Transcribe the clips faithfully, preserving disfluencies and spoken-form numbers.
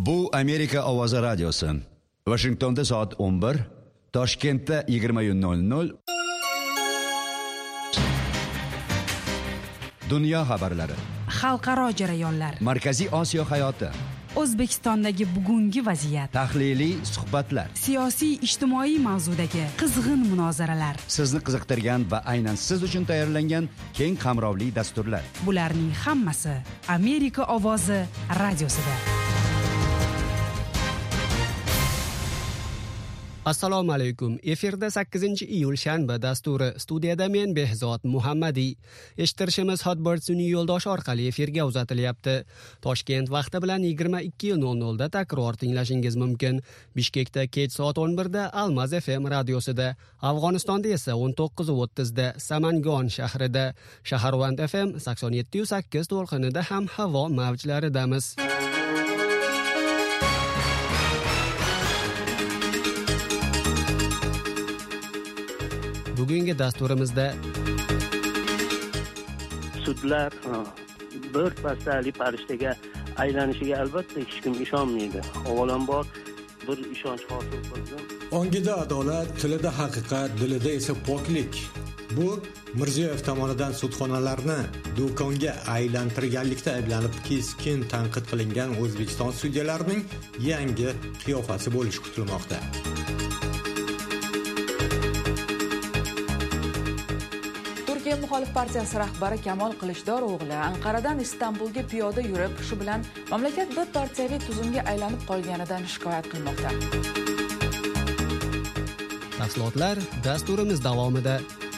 Bu Amerika Ovozi radiosi. Washingtonda soat o'n bir, Toshkentda yigirma nol nol. Dunyo xabarlari. Xalqaro jarayonlar. Markaziy Osiyo hayoti. O'zbekistondagi bugungi vaziyat. Tahliliy suhbatlar. Siyosiy ijtimoiy mavzudagi qizg'in munozaralar. Sizni qiziqtirgan va aynan siz uchun tayyorlangan keng qamrovli dasturlar. Bularning hammasi Amerika Ovozi radiosida. Assalomu alaykum. Efirda sakkizinchi iyul shanba dasturi. Studiyada men Behzod Muhammadiy. Eshittirishimiz Hotbird sun'iy yo'ldosh orqali efirga uzatilyapti. Toshkent vaqti bilan yigirma ikki nol nol da takror tinglashingiz mumkin. Bishkekda kech soat o'n bir da Almaz F M radiosida, Afg'onistonda esa o'n to'qqiz o'ttiz da Samangon shahrida, Shaharvand F M sakson yetti sakkiz to'lqinida ham havo mavjlaridamiz. Bugungi dasturimizda sudlar bir pastali farishtaga aylanishiga albatta hech kim ishonmaydi. Avvalambor bir ishonch hosil qildim. Ongida adolat, tilida haqiqat, dilida esa poklik. Bu Mirziyoyev tomonidan sudxonalarni do'konga aylantirganlikda ayblanib keskin tanqid qilingan O'zbekiston sudyalarining yangi qiyofasi bo'lishi kutilmoqda. Turkiya muxolif partiyasi rahbari Kamol Qilichdarov o'g'li Anqaradan Istanbulga piyoda yurib, shu bilan mamlakat bir partiyaviy tuzumga aylanib qolganidan shikoyat qilmoqda. Tafsilotlar dasturimiz davomida.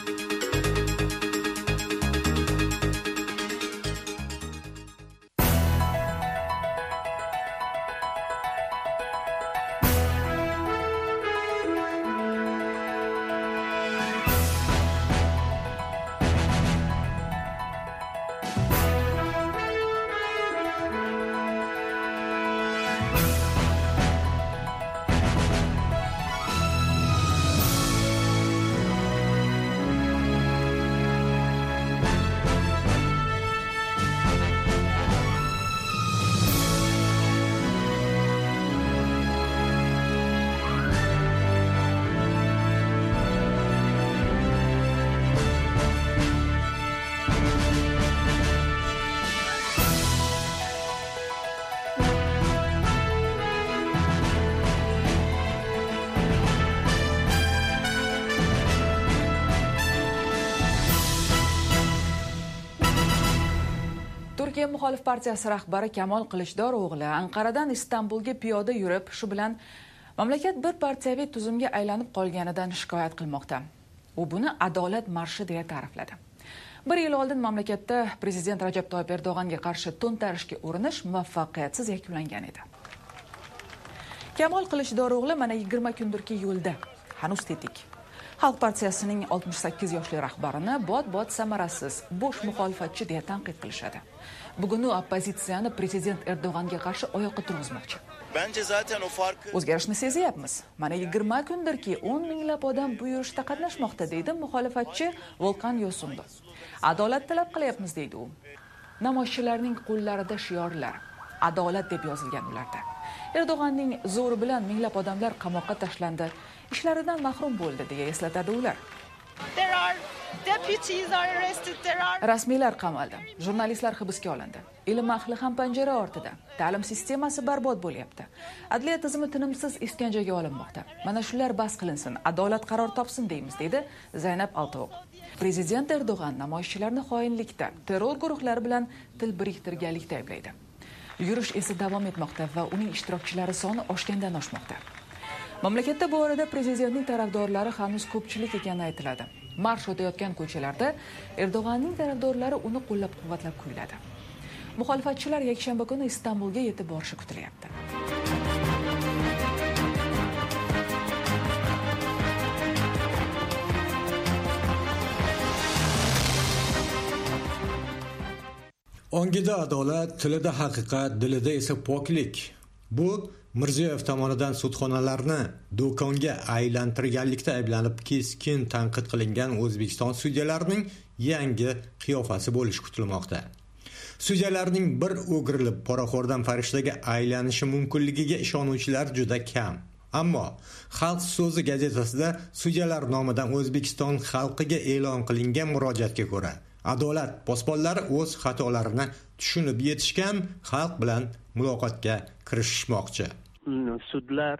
Turkiya muxolif partiyasi rahbari Kamol Qilichdarov o'g'li Anqaradan Istanbulga piyoda yurib, shu bilan mamlakat bir partiyaviy tuzumga aylanib qolganidan shikoyat qilmoqda. U buni adolat marshi deya ta'rifladi. Bir yil oldin mamlakatda prezident Rajab Toyyib Erdo'g'onga qarshi to'ntarishga urinish muvaffaqiyatsiz yakunlangan edi. Kamol Qilichdarov o'g'li mana yigirma kundirki yo'lda, hanuz tetik. Xalq partiyasining oltmish sakkiz yoshli rahbarini bot-bot samarasiz, bo'sh muxolifatchi deya tanqid qilishadi. Bugun u opozitsiyani prezident Erdo'g'onga qarshi oyoqqa turg'izmoqchi. Bence zaten o farkı O'zgarishni sezyapmiz. Mana yigirma kundirki o'n minglab odam bu yurishda qatnashmoqda, deydi muxolifatchi Volkan Yo'sundov. Adolat talab qilyapmiz, deydi u. Namoyishchilarning qo'llarida shiorlar, adolat deb yozilgan ularda. Erdo'g'onning zo'ri bilan minglab odamlar qamoqqa tashlandi, ishlaridan mahrum bo'ldi deya eslatadi ular. Rasmiylar qamaldi, jurnalistlar hibsga olindi. Ilm ahli ham panjara ortida. Ta'lim sistemasi barbod bo'lyapti. Adliya tizimi tinimsiz iskanjaga olinmoqda. Mana shular bas qilinsin, adolat qaror topsin deymiz, dedi Zaynab Altoq. Prezident Erdo'g'on namoyishchilarni xoinlikda, terror guruhlari bilan til biriktirganlikda ayblaydi. Yurish esa davom etmoqda va uning ishtirokchilari soni oshgandan oshmoqda. Mamlakatda bu orada prezidentning tarafdorlari hanuz ko'pchilik ekani aytiladi. Marsh o'tayotgan ko'chalarda Erdo'g'onning tarafdorlari uni qo'llab-quvvatlab kuyladi. Muxolifatchilar yakshanba kuni Istanbulga yetib borishi kutilyapti. Ongida adolat, tilida haqiqat, dilida esa poklik. Bu Mirziyoyev tomonidan sudxonalarni do'konga aylantirganlikda ayblanib keskin tanqid qilingan O'zbekiston sudyalarining yangi qiyofasi bo'lishi kutilmoqda. Sudyalarning bir o'girilib poraxo'rdan farishtaga aylanishi mumkinligiga ishonuvchilar juda kam. Ammo Xalq so'zi gazetasida sudyalar nomidan O'zbekiston xalqiga e'lon qilingan murojaatga ko'ra, adolat posbonlari o'z xatolarini tushunib yetishgan xalq bilan muloqotga kirishmoqchi. Sudlar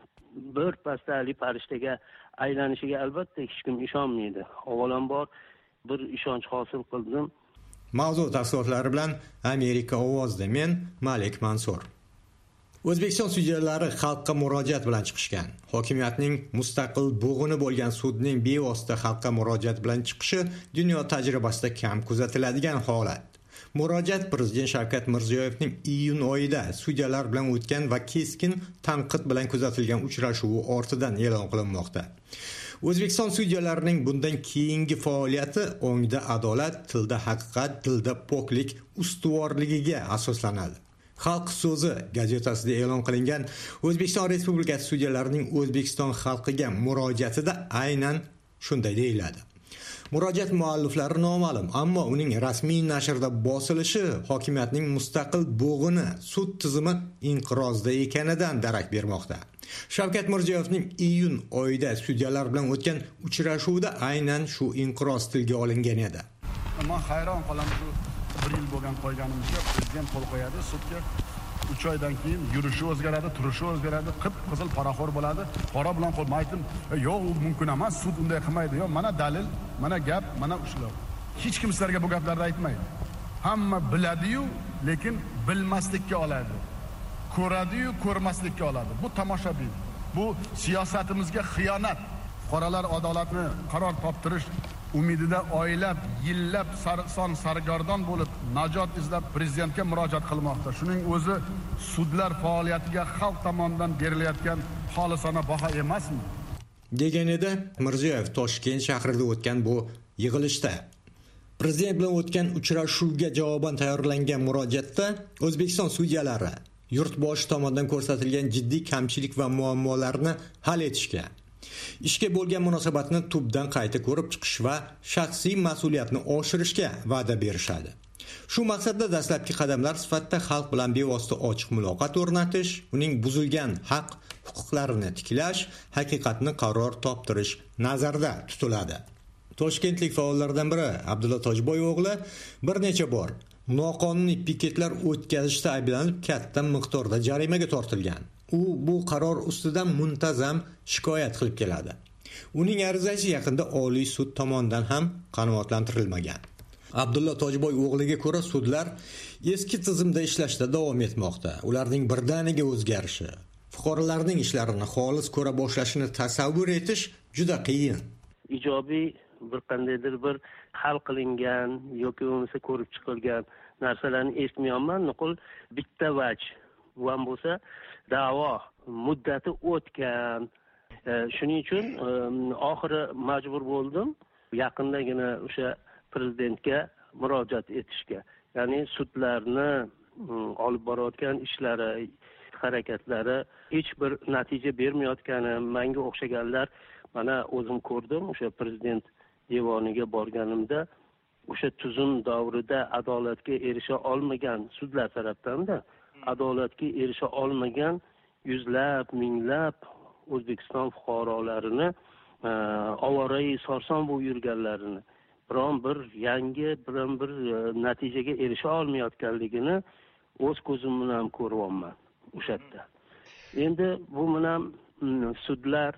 bir pastali farishtaga aylanishiga albatta hech kim ishonmaydi. Avvalambor bir ishonch hosil qildim. Mavzu tafsilotlari bilan Amerika ovozida men Malik Mansur. O'zbekiston sudyalari xalqqa murojaat bilan chiqishgan. Hokimiyatning mustaqil bo'g'ini bo'lgan sudning bevosita xalqqa murojaat bilan chiqishi dunyo tajribasida kam kuzatiladigan holat. Murojaat Prezident Shavkat Mirziyoyevning iyun oyida sudyalar bilan o'tgan va keskin tanqid bilan kuzatilgan uchrashuvi ortidan e'lon qilinmoqda. O'zbekiston sudyalarining bundan keyingi faoliyati ongda adolat, tilda haqiqat, dilda poklik ustuvorligiga asoslanadi. Xalq so'zi gazetasida e'lon qilingan O'zbekiston Respublikasi sudyalarining O'zbekiston xalqiga murojaatida aynan shunday deyiladi. Murojaat mualliflari noma'lum, ammo uning rasmiy nashrda bosilishi hokimiyatning mustaqil bo'g'ini sud tizimi inqirozda ekanidan darak bermoqda. Shavkat Mirziyoyevning iyun oyida sudyalar bilan o'tgan uchrashuvda aynan shu inqiroz tilga olingan edi. Men hayron qolaman, shu bir yil bo'lgan qolganimizga prezident qo'l qo'yadi, sudga uch oydan keyin yurishi o'zgaradi, turishi o'zgaradi, qip-qizil poraxo'r bo'ladi. Qora bilan qo'l aytdim, yo'q, u mumkin emas, sud unday qilmaydi. Yo'q, mana dalil, mana gap, mana ushlab. Hech kim sizlarga bu gaplarni aytmaydi. Hamma biladi-yu, lekin bilmaslikka oladi. Ko'radi-yu, ko'rmaslikka oladi. Bu tomoshabin. Bu siyosatimizga xiyonat. Fuqarolar adolatni qaror toptirish umidida oylab, yillab son sargardon bo'lib, najot izlab prezidentga murojaat qilmoqda. Shuning o'zi sudlar faoliyatiga xalq tomonidan berilayotgan xolisona baho emasmi? Degan edi Mirziyoyev Toshkent shahrida o'tgan bu yig'ilishda. Prezident bilan o'tgan uchrashuvga javoban tayyorlangan murojaatda O'zbekiston sudyalari yurtboshi tomonidan ko'rsatilgan jiddiy kamchilik va muammolarni hal etishga, ishga bo'lgan munosabatni tubdan qayta ko'rib chiqish va shaxsiy mas'uliyatni oshirishga va'da berishadi. Shu maqsadda dastlabki qadamlar sifatida xalq bilan bevosita ochiq muloqot o'rnatish, uning buzilgan haq huquqlarini tiklash, haqiqatni qaror toptirish nazarda tutiladi. Toshkentlik faollardan biri Abdulla Tojboy o'g'li bir necha bor noqonuniy piketlar o'tkazishda ayblanib katta miqdorda jarimaga tortilgan. U bu qaror ustidan muntazam shikoyat qilib keladi. Uning arizasi yaqinda Oliy sud tomonidan ham qanoatlantirilmagan. Abdulla Tojboy o'g'liga ko'ra sudlar eski tizimda ishlashda davom etmoqda. Ularning birdaniga o'zgarishi, fuqarolarning ishlarini xolis ko'ra boshlashini tasavvur etish juda qiyin. Ijobiy bir qandaydir bir hal qilingan yoki bo'lmasa ko'rib chiqilgan narsalarni eshitmayapman. Nuqul bitta vaj bu ham bo'lsa da'vo muddati o'tgan. E, shuning uchun e, oxiri majbur bo'ldim yaqindagina o'sha prezidentga murojaat etishga. Ya'ni sudlarni olib borayotgan ishlari, harakatlari hech bir natija bermayotgani, menga o'xshaganlar mana o'zim ko'rdim. O'sha prezident devoniga borganimda o'sha tuzum davrida adolatga erisha olmagan sudlar tarafdan-da adolatga erisha olmagan yuzlab, minglab O'zbekiston fuqarolarini ovorai sarson bo'lib yurganlarini, biron bir yangi, biron bir natijaga erisha olmayotganligini o'z ko'zim bilan ko'ryapman o'sha yerda. Endi bu bilan sudlar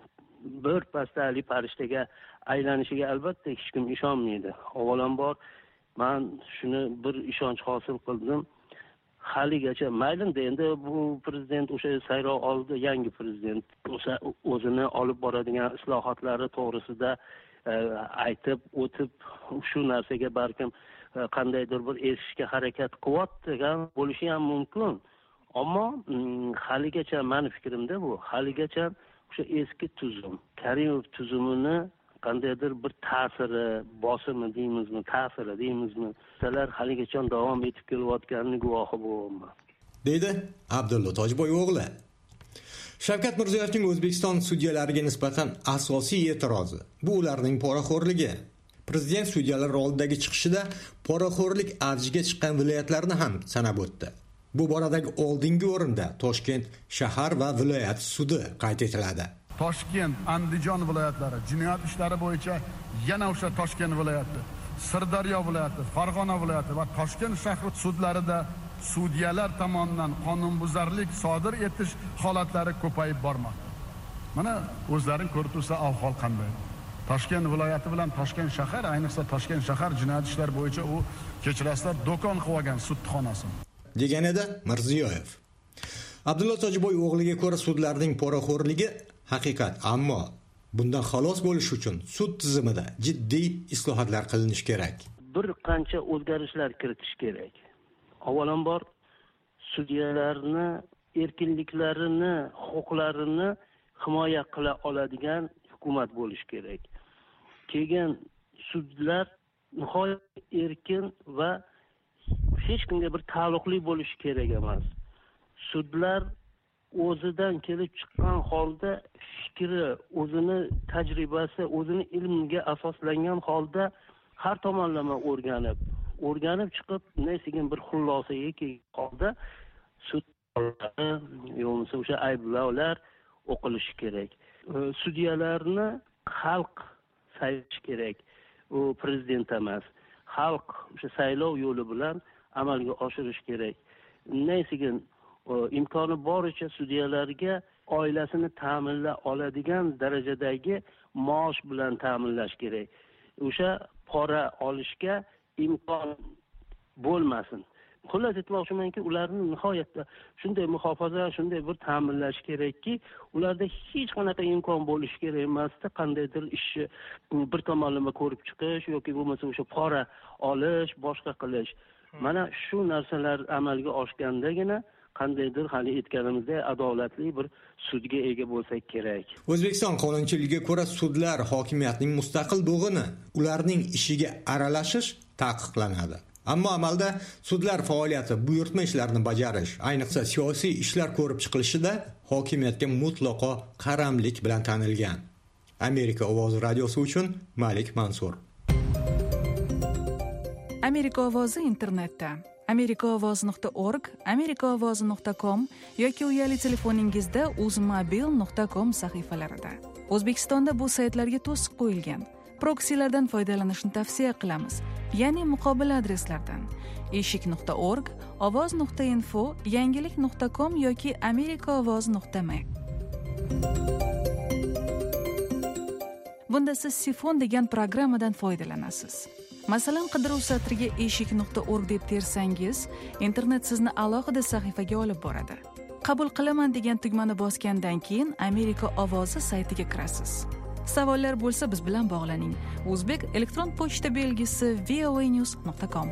bir pastali farishtaga aylanishiga albatta hech kim ishonmaydi. Avvalambor men shuni bir ishonch hosil qildim. Haligacha mayli endi bu prezident o'sha saylov oldi, yangi prezident o'sha o'zini olib boradigan islohotlari to'g'risida e, aytib o'tib shu narsaga balkim e, qandaydir bir erishishga harakat qilyotgan bo'lishi ham mumkin. Ammo haligacha meni fikrimda bu haligacha o'sha eski tuzum, Karimov tuzumini qandaydir bir ta'siri, bosimi deymizmi, ta'siri deymizmi, salar haligacha davom etib kelayotganini guvohi bo'laman. Deydi Abdulla Tojboy o'g'li. Shavkat Mirziyoyevning O'zbekiston sudyalariga nisbatan asosiy e'tirozi bu ularning poraxo'rligi. Prezident sudyalar oldidagi chiqishida poraxo'rlik avjiga chiqqan viloyatlarni ham sanab o'tdi. Bu boradagi oldingi o'rinda Toshkent shahar va viloyat sudi qayd etiladi. Toshkent, Andijon viloyatlari jinoyat ishlari bo'yicha yana o'sha Toshkent viloyati, Sirdaryo viloyati, Farg'ona viloyati va Toshkent shahri sudlarida sudyalar tomonidan qonunbuzarlik sodir etish holatlari ko'payib bormoqda. Mana o'zlaring ko'rib tursa ahvol qanday. Toshkent viloyati bilan Toshkent shahar, ayniqsa Toshkent shahar jinoyat ishlari bo'yicha u kechiraslar do'kon qilib olgan sudxonasi. degan edi Mirziyoyev. Abdulla Tojiboy o'g'liga ko'ra sudlarning poraxo'rligi haqiqat, ammo bundan xalos bo'lish uchun sud tizimida jiddiy islohotlar qilinishi kerak. Bir qancha o'zgarishlar kiritish kerak. Avvalambor sudyalarni erkinliklarini, huquqlarini himoya qila oladigan hukumat bo'lishi kerak. Keyin sudlar nihoyat erkin va hech kimga bir taalluqli bo'lishi kerak emas. Sudlar o'zidan kelib chiqqan holda fikri, o'zini tajribasi, o'zini ilmiga asoslangan holda har tomonlama o'rganib, o'rganib chiqib, nesigan bir xulosaga kelgan holda sud yo'lsa o'sha ayblovlar o'qilishi kerak. Sudyalarni xalq saylashi kerak. U prezident emas. Xalq o'sha saylov yo'li bilan amalga oshirish kerak. Nesigan imkoni boricha sudyalarga oilasini ta'minlay oladigan darajadagi maosh bilan ta'minlash kerak. O'sha pora olishga imkon bo'lmasin. Xullas aytmoqchimanki, ularni nihoyatda shunday muhofaza, shunday bir ta'minlash kerakki, ularda hech qanaqa imkon bo'lishi kerak emasda, qandaydir ishni bir tomonlama ko'rib chiqish yoki bo'lmasa o'sha pora olish, boshqa qilish. Mana shu narsalar amalga oshgandagina qandaydir hali aytganimizdek adolatli bir sudga ega bo'lsak kerak. O'zbekiston qonunchiligiga ko'ra sudlar hokimiyatning mustaqil bo'g'ini, ularning ishiga aralashish taqiqlanadi. Ammo amalda sudlar faoliyati buyurtma ishlarni bajarish, ayniqsa siyosiy ishlar ko'rib chiqilishida hokimiyatga mutlaqo qaramlik bilan tanilgan. Amerika ovozi radiosi uchun Malik Mansur. Amerika ovozi internetda amerika ovozi nuqta org, amerika ovozi nuqta com yoki uyali telefoningizda uzmobil nuqta com sahifalarida. O'zbekistonda bu saytlarga to'siq qo'yilgan. Proksilardan foydalanishni tavsiya qilamiz. Ya'ni muqobil adreslardan eshik nuqta org, ovoz nuqta info, yangilik nuqta com yoki amerika ovoz nuqta m. Bunda siz Sifon degan programmadan foydalanasiz. Masalan, qidiruv satriga eshik nuqta org deb tersangiz, internet sizni alohida sahifaga olib boradi. Qabul qilaman degan tugmani bosgandan keyin Amerika ovozi saytiga kirasiz. Savollar bo'lsa biz bilan bog'laning. O'zbek elektron pochta belgisi v o a news nuqta com.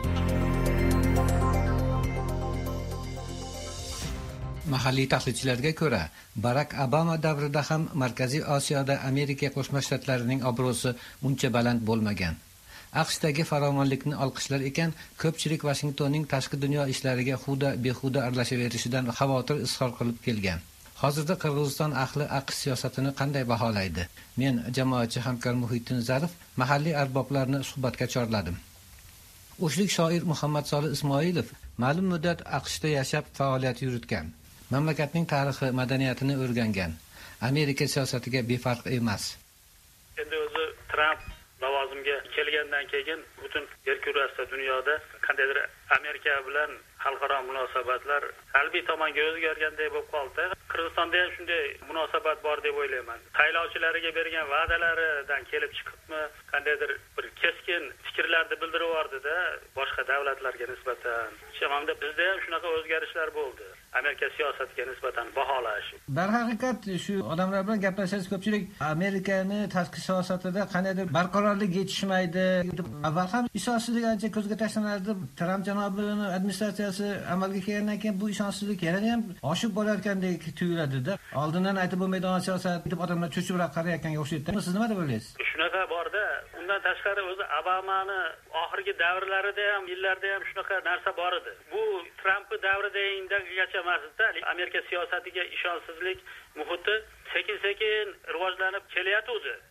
Mahalliy tahlilchilarga ko'ra, Barak Obama davrida ham Markaziy Osiyoda Amerika Qo'shma Shtatlarining obro'si uncha baland bo'lmagan. AQShdagi farovonlikni olqishlar ekan, ko'pchilik Vashingtonning tashqi dunyo ishlariga xuda behuda aralashaverishidan xavotir izhor qilib kelgan. Hozirda Qirg'iziston ahli AQSh siyosatini qanday baholaydi? Men jamoatchi hamkor Muhittin Zarif mahalliy arboblarni suhbatga chorladim. O'shlik shoir Muhammad Solih Ismoilov ma'lum muddat AQShda yashab faoliyat yuritgan. Mamlakatning tarixi, madaniyatini o'rgangan. Amerika siyosatiga befarq emas. Endi o'zi Trump lavozimga kelgandan keyin butun yer kurrasida dunyoda qandaydir Amerika bilan xalqaro munosabatlar salbiy tomonga o'zgarganday bo'lib qoldi. Qirg'izistonda ham shunday munosabat bor deb o'ylayman. Saylovchilariga bergan va'dalaridan kelib chiqibmi, qandaydir bir keskin fikrlarni bildirib yubordi-da boshqa davlatlarga nisbatan. Shamamda bizda ham shunaqa o'zgarishlar bo'ldi. Amerika siyosatiga nisbatan baholash. Darhaqiqat shu odamlar bilan gaplashsangiz ko'pchilik Amerikani tashqi siyosatida qandaydir barqarorlik yetishmaydi. Avval ham ishonchsizlik ancha ko'zga tashlanardi. Tramp janobining administratsiyasi amalga kelgandan keyin bu ishonchsizlik yana ham oshib borayotgandek tuyuladi-da. Oldindan aytib bo'lmaydigan siyosat deb odamlar cho'chibroq qarayotganga o'xshaydi. Siz nima deb o'ylaysiz? Shunaqa bor-da. Undan tashqari o'zi Obamani oxirgi davrlarida ham, yillarda ham shunaqa narsa bor edi. Bu Tramp davridagigacha emasdi. Amerika siyosatiga ishonchsizlik muhiti sekin-sekin rivojlanib kelyapti.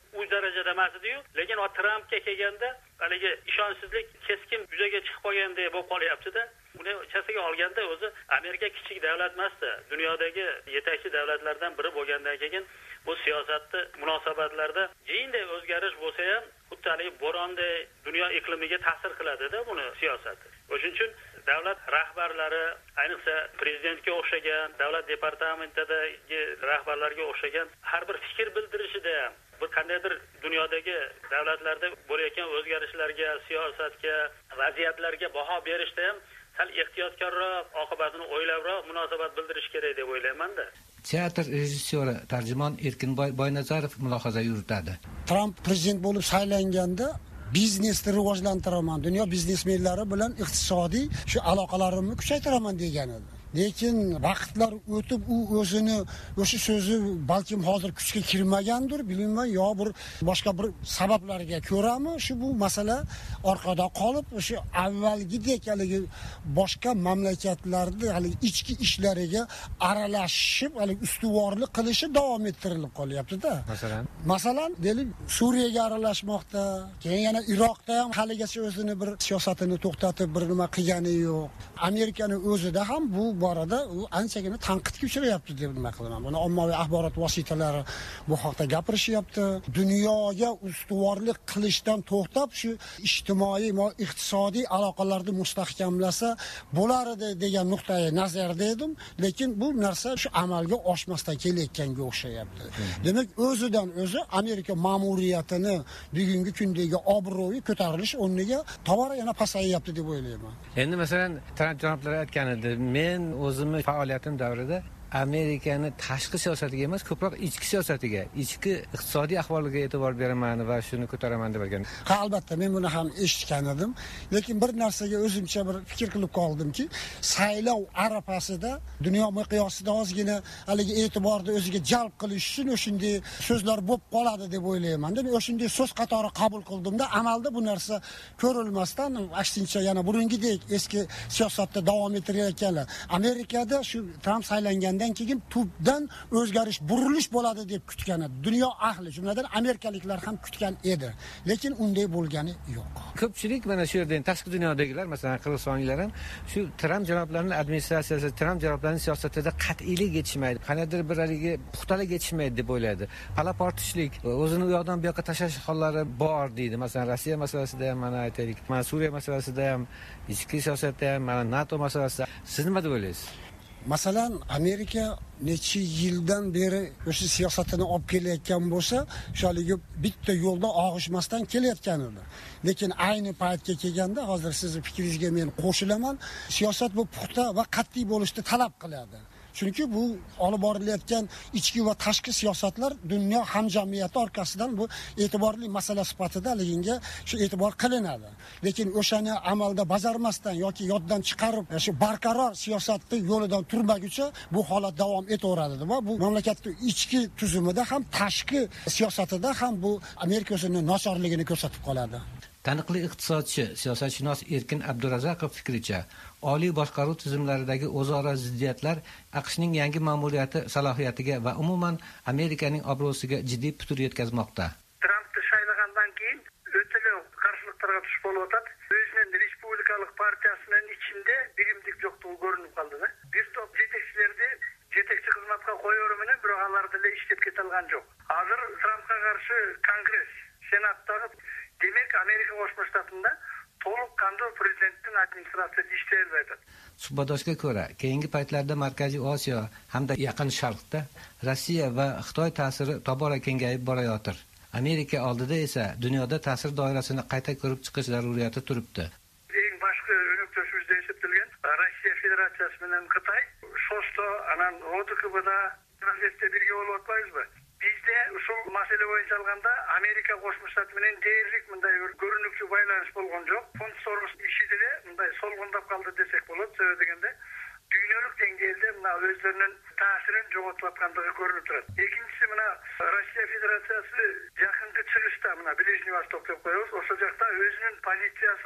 u darajada emas edi-yu, lekin o Trampga kelganda haligi ishonchsizlik keskin yuzaga chiqib qolgandek bo'lib qolyapti-da. Uni chasiga olganda o'zi Amerika kichik davlat emasdi. Dunyodagi yetakchi davlatlardan biri bo'lgandan keyin bu siyosatni munosabatlarda jinday o'zgarish bo'lsa ham, xuddi bo'ronday dunyo iqlimiga ta'sir qiladi-da buni siyosati. O'shuning uchun davlat rahbarlari, ayniqsa prezidentga o'xshagan, davlat departamentidagi rahbarlarga o'xshagan har bir fikr bildirishida ham bir qandaydir dunyodagi davlatlarda bo'layotgan o'zgarishlarga, siyosatga, vaziyatlarga baho berishda ham sal ehtiyotkorroq, oqibatini o'ylabroq munosabat bildirish kerak deb o'ylayman-da. Teatr rejissyori tarjimon Erkinboy Boynazarov mulohaza yuritadi. Trump prezident bo'lib saylanganda biznesni rivojlantiraman, dunyo biznesmenlari bilan iqtisodiy shu aloqalarimni kuchaytiraman degan edi. Lekin vaqtlar o'tib u o'zini o'sha so'zi balkim hozir kuchga kirmagandir, bilmayman, yo bir boshqa bir sabablarga ko'rami, shu bu masala orqada qolib, o'sha avvalgidek haligi boshqa mamlakatlarda haligi ichki ishlariga aralashib, haligi ustuvorlik qilishi davom ettirilib qolyapti-da. Masalan, masalan, deylik, Suriyaga aralashmoqda, keyin yana Iroqda ham haligacha o'zini bir siyosatini to'xtatib bir nima qilgani yo'q. Amerikaning o'zida ham bu borada u anchagina tanqidga uchrayapti deb nima qilaman. Buni ommaviy axborot vositalari bu haqda gapirishyapti. Dunyoga ustuvorlik qilishdan to'xtab shu ijtimoiy va iqtisodiy aloqalarni mustahkamlasa bo'lardi degan nuqtai nazarda edim, lekin bu narsa shu amalga oshmasdan kelayotganga o'xshayapti. Demak, o'zidan o'zi Amerika ma'muriyatini bugungi kundagi obro'yi ko'tarilish o'rniga tobora yana pasayyapti deb o'ylayman. Endi masalan, Trump janoblari aytgan edi, men o'zimni faoliyatim davrida Amerikani tashqi siyosatiga emas, ko'proq ichki siyosatiga, ichki iqtisodiy ahvoliga e'tibor beraman va shuni ko'taraman deb aytgan. Ha, albatta, men buni ham eshitgan edim, lekin bir narsaga o'zimcha bir fikr qilib qoldimki, saylov arafasida dunyo miqyosida ozgina haligi e'tiborni o'ziga jalb qilish uchun o'shunday so'zlar bo'lib qoladi deb o'ylayman. Men o'shunday so'z qatori qabul qildimda, amalda bu narsa ko'rilmasdan, aksincha yana burungidek eski siyosatda davom ettirayotganlar. Amerikada shu Trump saylangan keyin tubdan o'zgarish, burilish bo'ladi deb kutgan edi. Dunyo ahli, jumladan amerikaliklar ham kutgan edi. Lekin unday bo'lgani yo'q. Ko'pchilik mana shu yerdan tashqi dunyodagilar, masalan, qirg'izistonliklar ham shu Trump janoblarining administratsiyasi, Trump janoblarining siyosatida qat'iylik yetishmaydi, qanaqadir bir haligi puxtalik yetishmaydi deb o'ylaydi. Palaportishlik, o'zini u yoqdan bu yoqqa tashlash hollari bor deydi. Masalan, Rossiya masalasida ham mana aytaylik, mana Suriya masalasida ham, ichki siyosatda ham, mana NATO masalasida. Siz nima deb o'ylaysiz? Masalan, Amerika necha yildan beri o'sha siyosatini olib kelayotgan bo'lsa, shaligi bitta yo'lda og'ishmasdan kelayotgan edi. Lekin ayni paytga kelganda, hozir sizning fikringizga men qo'shilaman, siyosat bu puxta va qat'iy bo'lishni talab qiladi. Chunki bu olib borilayotgan ichki va tashqi siyosatlar dunyo hamjamiyati orqasidan bu e'tiborli masala sifatida liginga shu e'tibor qilinadi. Lekin o'shani amalda bajarmasdan yoki yoddan chiqarib, shu barqaror siyosatni yo'lidan turmaguncha bu holat davom etaveradi va bu mamlakatning ichki tuzumida ham tashqi siyosatida ham bu Amerika o'zining nochorligini ko'rsatib qoladi. Taniqli iqtisodchi, siyosatshunos Erkin Abdurazaqov fikricha, oliy boshqaruv tizimlaridagi o'zaro ziddiyatlar AQShning yangi ma'muriyati salohiyatiga va umuman Amerikaning obro'siga jiddiy putur yetkazmoqda. Trampni saylagandan keyin o'ta qarshiliklarga tushib bo'layotadi. O'zining respublikalik partiyasining ichida birimlik yo'qligi ko'rinib qoldi-da. Bir top yetakchilarni yetakchi xizmatga qo'yavermini, biroqlarda ishlab ketilgan yo'q. Hozir Trampga qarshi Kongress, Senatdagi demak Amerika Qo'shma Shtatlarida to'liq qanday prezidentning administratsiyasi ishlayveradi. Suhbatdoshga ko'ra, keyingi paytlarda Markaziy Osiyo hamda Yaqin Sharqda Rossiya va Xitoy ta'siri tobora kengayib borayotir. Amerika oldida esa dunyoda ta'sir doirasini qayta ko'rib chiqish zaruriyati turibdi. Eng boshqa nuqta shunda hisoblangan Rossiya Federatsiyasi bilan Xitoy so'zda anan Odikbda vaziyatda birga bo'lib bizde usul masala bo'yicha olganda Amerika Qo'shma Shtatlar bilan deyarli bunday ko'rinuvchi baylanish bo'lgan yo'q. Fond so'roq ishida bunday solg'indab qoldi desak bo'ladi. Sababi deganda dunyolik dengayda mana o'zlarining ta'sirini yo'qotayotganligi ko'rinib turadi. Ikkinchisi mana Rossiya Federatsiyasi yaqinda chiqishda mana Blижний Vostok deb qo'yamiz, o'sha joyda o'zining pozitsiyasini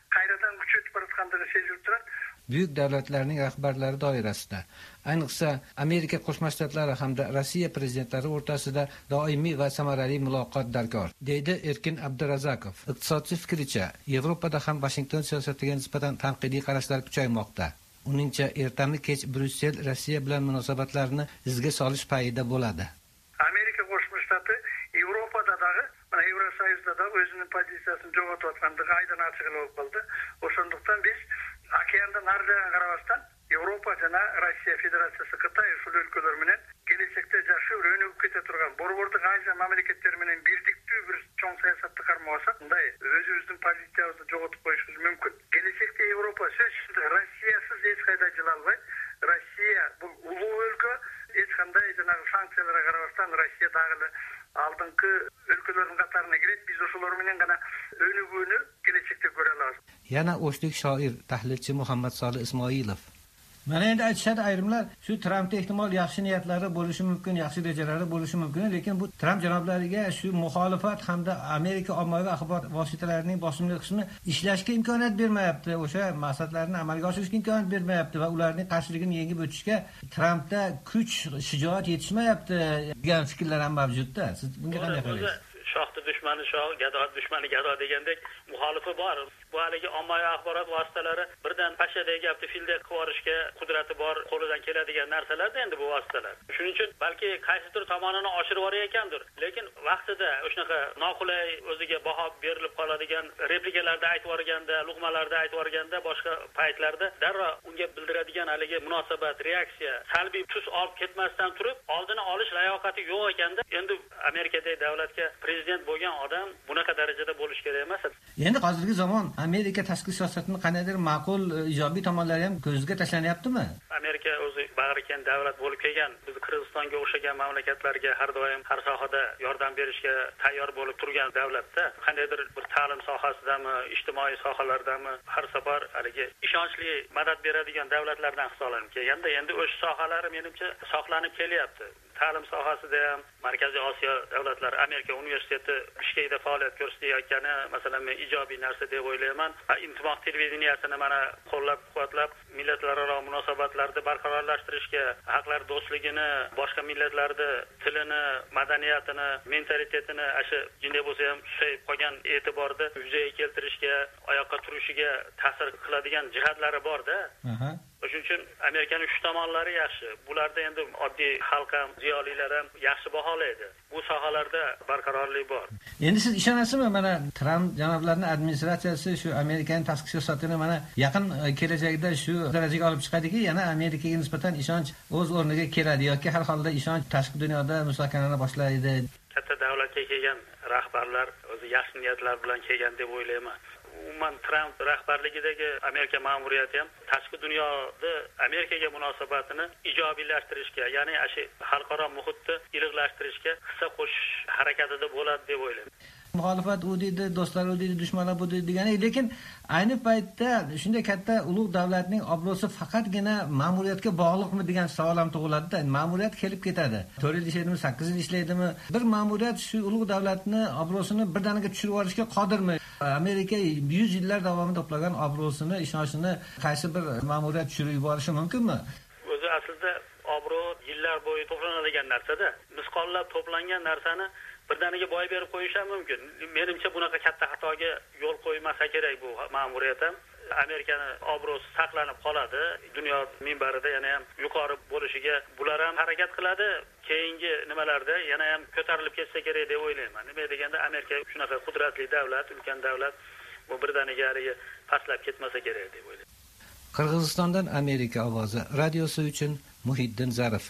qayradan kuchayib borayotganligi sezilib turadi. Buyuk davlatlarning rahbarlari doirasida, ayniqsa Amerika Qo'shma Shtatlari hamda Rossiya prezidentlari o'rtasida doimiy va samarali muloqot darkor, deydi Erkin Abdurazakov. Iqtisodchi fikricha, Yevropada ham Washington siyosatiga nisbatan tanqidiy qarashlar kuchaymoqda. Uningcha, ertami kech Bryussel Rossiya bilan munosabatlarni izga solish payida bo'ladi. Amerika Qo'shma Shtati Yevropadagi, mana Yevrosoyuzda da o'zining pozitsiyasini yo'qotayotganligi aydan ochiq bo'lib qoldi. O'shandaqdan biz okeandan nariga qarabasdan Yevropa jana Rossiya Federatsiyasi Xitoy usul өлкөлөр менен келечекте жакшы өрөнүп кете турган борбордук Азия мамлекеттери менен бирдиктүү бир чоң саясатты кармасак, мындай өзүбүздүн позициябызды жоготуп коюшубуз мүмкүн. Келечекте Европа сөзсүз Россиясыз эч кайда жыла албайт. Россия бул улуу өлкө, эч кандай жанагы санкцияларга карабастан Россия дагы алдыңкы өлкөлөрдүн катарына кирет. Биз ошолор менен гана өнүгүүнү келечекте көрө алабыз. Yana o'shlik shoir, tahlilchi Muhammad Solih Ismoilov. Mana endi aytishadi ayrimlar, shu Trampda ehtimol yaxshi niyatlari bo'lishi mumkin, yaxshi rejalari bo'lishi mumkin, lekin bu Tramp janoblariga shu muxolifat hamda Amerika ommaviy axborot vositalarining bosimli qismi ishlashga imkoniyat bermayapti, o'sha maqsadlarni amalga oshirishga imkoniyat bermayapti va ularning qarshiligini yengib o'tishga Trampda kuch, shijoat yetishmayapti degan fikrlar ham mavjudda. Siz bunga qanday qaraysiz? Shohni dushmani shoh, gado dushmani gado degandek muxolifi bor. Bu haligi ommaviy axborot vositalari birdan pashadagi gapni fildek qilishga qudrati bor, qo'lidan keladigan narsalarda endi bu vositalar. Shuning uchun balki qaysidir tomonini oshirib yuborayotgandir, lekin vaqtida o'shanaqa noqulay o'ziga baho berilib qoladigan replikalarda aytib yuborganda, luqmalarda aytib yuborganda, boshqa paytlarda darrov unga bildiradigan haligi munosabat, reaksiya salbiy tus olib ketmasdan turib, oldini olish layoqati yo'q ekanda, endi Amerikadagi davlatga prezident bo'lgan odam bunaqa darajada bo'lish kerak emas. Endi hozirgi zamon Amerika tashqi siyosatining qandaydir ma'qul ijobiy tomonlari ham ko'zga tashlanyaptimi? Amerika o'zi bag'riken davlat bo'lib kelgan, biz Qirg'izistonga o'xshagan mamlakatlarga har doim har sohada yordam berishga tayyor bo'lib turgan davlatda, qandaydir bir ta'lim sohasidami, ijtimoiy sohalardami har safar haligi ishonchli madad beradigan davlatlardan hisoblanib kelganda, endi o'sha sohalar menimcha saqlanib kelyapti. Ta'lim sohasida ham Markaziy Osiyo davlatlari Amerika universiteti Bishkekda faoliyat ko'rsatayotgani masalan men ijobiy narsa deb o'ylayman. Intimoq televideniyasini mana qo'llab-quvvatlab millatlararo munosabatlarni barqarorlashtirishga, haqlar do'stligini, boshqa millatlarning tilini, madaniyatini, mentalitetini asha jinday bo'lsa ham susayib qolgan e'tiborda yuzaga keltirishga, oyoqqa turishiga ta'sir qiladigan jihatlari bor-da. Shuning uchun Amerikaning shu tomonlari yaxshi. Bularda endi oddiy xalq ham, ziyolilar ham yaxshi baholaydi. Bu sohalarda barqarorlik bor. Endi siz ishonasizmi, mana Tramp janoblarining administratsiyasi shu Amerikaning tashqi siyosatini mana yaqin kelajakda shu darajaga olib chiqadiki, yana Amerikaga nisbatan ishonch o'z o'rniga keladi yoki har holda ishonch tashqi dunyoda muhokamalani boshlaydi. Katta davlatga kelgan rahbarlar o'zi yaxshi niyatlar bilan kelgan deb o'ylayman. Umuman Tramp rahbarligidagi Amerika ma'muriyati ham tashqi dunyoda Amerikaga munosabatini ijobiylashtirishga, ya'ni ashi xalqaro muhitni iliqlashtirishga hissa qo'shish harakatida bo'ladi deb o'ylayman. Muxolifat u deydi, do'stlar u deydi, dushmanlar bu deydi degani, lekin ayni paytda shunday katta ulug' davlatning obro'si faqatgina ma'muriyatga bog'liqmi degan savol ham tug'iladi-da. Ma'muriyat kelib ketadi. to'rt yil ishlaydimi, sakkiz yil ishlaydimi? Bir ma'muriyat shu ulug' davlatni obro'sini birdaniga tushirib yuborishga qodirmi? Amerika yuz yillar davomida to'plagan obro'sini, ishonchini qaysi bir ma'muriyat tushirib yuborishi mumkinmi? O'zi aslida obro' yillar bo'yi to'planadigan narsa-da. Misqollab to'plangan narsani birdaniga boy berib qo'yish ham mumkin. Menimcha bunaqa katta xatoga yo'l qo'ymasa kerak bu ma'muriyat ham. Amerikani obro'si saqlanib qoladi. Dunyo minbarida yana ham yuqori bo'lishiga bular ham harakat qiladi. Keyingi nimalarda yana ham ko'tarilib ketsa kerak deb o'ylayman. Nima deganda Amerika shunaqa qudratli davlat, ulkan davlat, bu birdaniga pastlab ketmasa kerak deb o'ylayman. Qirg'izistondan Amerika ovozi radiosi uchun Muhiddin Zarif.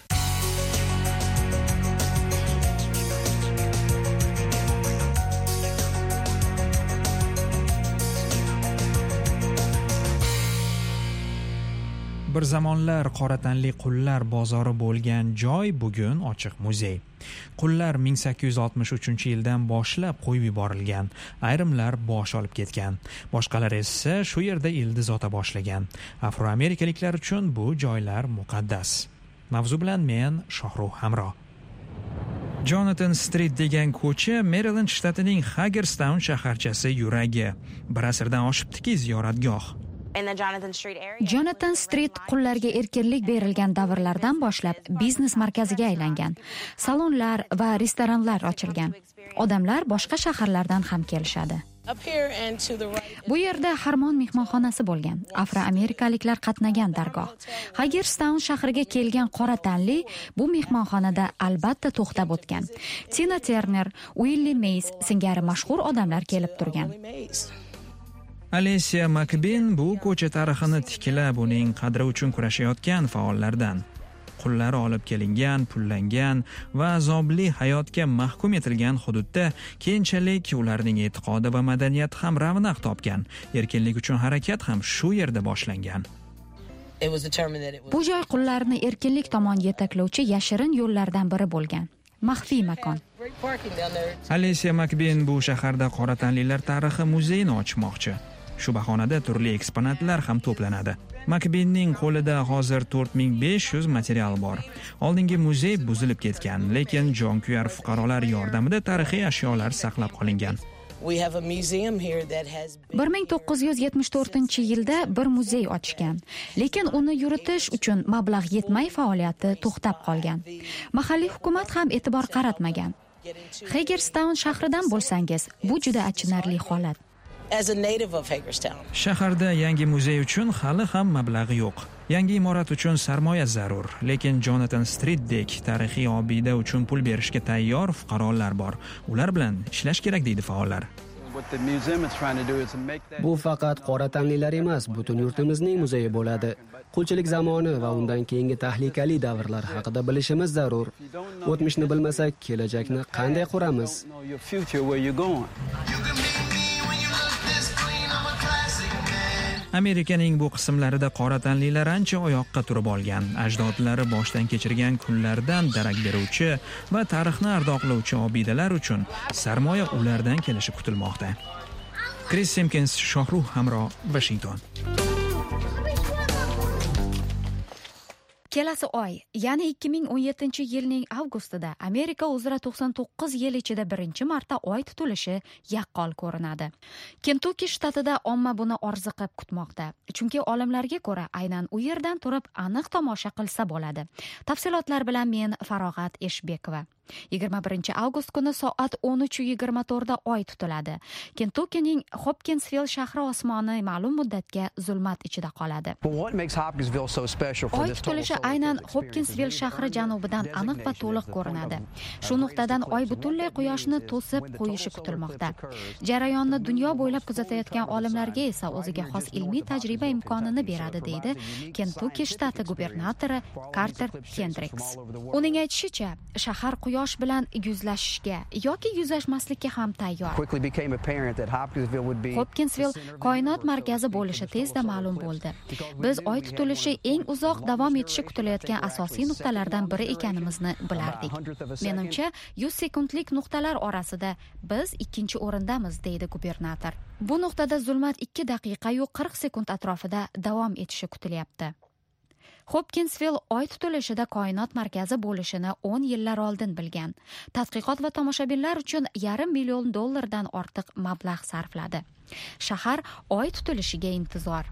Bir zamonlar qora tanli qullar bozori bo'lgan joy bugun ochiq muzey. Qullar ming sakkiz yuz oltmish uchinchi yildan boshlab qo'yib yuborilgan, ayrimlar bosh olib ketgan, boshqalar esa shu yerda ildiz ota boshlagan. Afroamerikaliklar uchun bu joylar muqaddas. Mavzu bilan men Shohruh Hamro. Jonathan Street degan ko'cha Maryland shtatining Hagerstown shaharchasi yuragi. Bir asrdan oshibdiki ziyoratgoh. Jonathan Street qullarga erkinlik berilgan davrlardan boshlab biznes markaziga aylangan. Salonlar va restoranlar ochilgan. Odamlar boshqa shaharlardan ham kelishadi. Bu yerda Harmon mehmonxonasi bo'lgan. Afroamerikaliklar qatnagan dargoh. Hagerstown shahriga kelgan qora tanli bu mehmonxonada albatta to'xtab o'tgan. Tina Turner, Willie Mays singari mashhur odamlar kelib turgan. Alicia McBean bu ko'cha tarixini tiklab, uning qadri uchun kurashayotgan faollardan. Qullari olib kelingan, pullangan va azobli hayotga mahkum etilgan hududda keyinchalik ularning e'tiqodi va madaniyati ham ravnaq topgan. Erkinlik uchun harakat ham shu yerda boshlangan. Bu joy qullarni erkinlik tomon yetaklovchi yashirin yo'llardan biri bo'lgan. Maxfiy makon. Alicia McBean bu shaharda qora tanlilar tarixi muzeyini ochmoqchi. Shu bahonada turli eksponatlar ham to'planadi. McBeanning qo'lida hozir to'rt ming besh yuz material bor. Oldingi muzey buzilib ketgan, lekin jonkuyar fuqarolar yordamida tarixiy ashyolar saqlab qolingan. bir ming to'qqiz yuz yetmish to'rtinchi yilda bir muzey ochgan, lekin uni yuritish uchun mablag' yetmay faoliyati to'xtab qolgan. Mahalliy hukumat ham e'tibor qaratmagan. Hagerstown shahridan bo'lsangiz, bu juda achinarli holat. Shaharda yangi muzey uchun hali ham mablag'i yo'q. Yangi imorat uchun sarmoya zarur, lekin Jonathan Streetdek tarixiy obida uchun pul berishga tayyor fuqarolar bor. Ular bilan ishlash kerak deydi faollar. Bu faqat qora tanlilar emas, butun yurtimizning muzeyi bo'ladi. Qulchilik zamoni va undan keyingi tahlikali davrlar haqida bilishimiz zarur. O'tmishni bilmasak, kelajakni qanday quramiz? Amerikaning bu qismlarida qora tanlilar ancha oyoqqa turib olgan, ajdodlari boshdan kechirgan kunlardan darak beruvchi va tarixni ardoqlovchi obidalar uchun sarmoya ulardan kelishi kutilmoqda. Chris Simpkins, Shohruh Hamro, Washington. Kelasi oy, ya'ni ikki ming o'n yettinchi yilning avgustida Amerika uzra to'qson to'qqiz yil ichida birinchi marta oy tutilishi yaqqol ko'rinadi. Kentucky shtatida omma buni orziqib kutmoqda. Chunki olimlarga ko'ra, aynan u yerdan turib aniq tomosha qilsa bo'ladi. Tafsilotlar bilan men Farog'at Eshbekova. yigirma birinchi avgust kuni soat o'n uch yigirma to'rtda oy tutiladi. Kentuckyning Hopkinsville shahri osmoni ma'lum muddatga zulmat ichida qoladi. Oy tutilishi aynan Hopkinsville shahri janubidan aniq va to'liq ko'rinadi. Shu nuqtadan oy butunlay quyoshni to'sib qo'yishi kutilmoqda. Jarayonni dunyo bo'ylab kuzatayotgan olimlarga esa o'ziga xos ilmiy tajriba imkonini beradi, deydi Kentucky shtati gubernatori Carter Hendricks. Uning aytishicha, shahar quyosh bilan yuzlashishga yoki yuzlashmaslikka ham tayyor. Hopkinsville koinot markazi bo'lishi tezda ma'lum bo'ldi. Biz oy tutilishi eng uzoq davom etishi kutilayotgan asosiy nuqtalardan biri ekanimizni bilardik. Menimcha, yuz sekundlik nuqtalar orasida biz ikkinchi o'rindamiz, deydi gubernator. Bu nuqtada zulmat ikki daqiqa yu qirq sekund atrofida davom etishi kutilyapti. Hopkinsville oy tutilishida koinot markazi bo'lishini o'n yillar oldin bilgan. Tadqiqot va tomoshabinlar uchun yarim million dollardan ortiq mablag' sarfladi. Shahar oy tutilishiga intizor.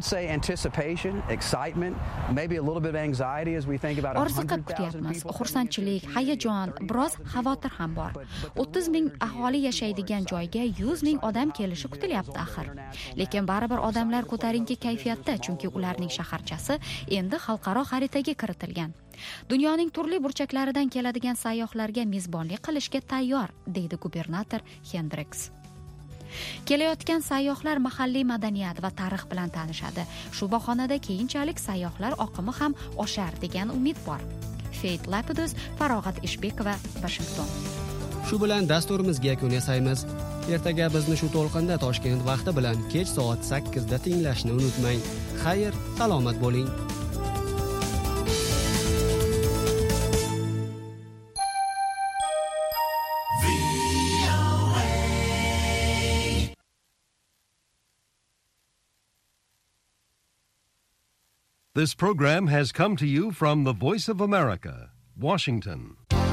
Orziqib kutyapmiz. Xursandchilik, hayajon, biroz xavotir ham bor. o'ttiz ming aholi yashaydigan joyga yuz ming odam kelishi kutilyapti axir. Lekin baribir odamlar ko'tarinki kayfiyatda, chunki ularning shaharchasi endi xalqaro xaritaga kiritilgan. Dunyoning turli burchaklaridan keladigan sayyohlarga mezbonlik qilishga tayyor, deydi gubernator Hendricks. Kelayotgan sayyohlar mahalliy madaniyat va tarix bilan tanishadi. Shu bahonada keyinchalik sayyohlar oqimi ham oshar degan umid bor. Faith Lapidus, Farog'at Eshbekova, Washington. Shu bilan dasturimizga yakun yasaymiz. Ertaga bizni shu to'lqinda Toshkent vaqti bilan kech soat sakkizda tinglashni unutmang. Xayr, salomat bo'ling. This program has come to you from the Voice of America, Washington.